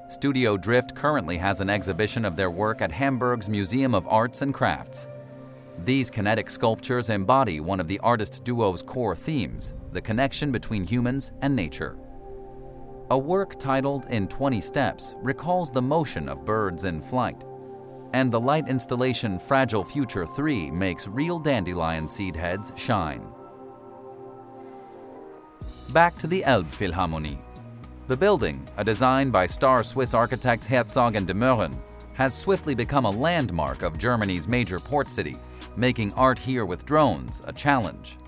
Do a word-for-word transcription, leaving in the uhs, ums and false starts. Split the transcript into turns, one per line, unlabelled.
Studio Drift currently has an exhibition of their work at Hamburg's Museum of Arts and Crafts. These kinetic sculptures embody one of the artist duo's core themes, the connection between humans and nature. A work titled In twenty Steps recalls the motion of birds in flight, and the light installation Fragile Future three makes real dandelion seed heads shine. Back to the Elbphilharmonie. The building, a design by star Swiss architects Herzog and de Meuron, has swiftly become a landmark of Germany's major port city, making art here with drones a challenge.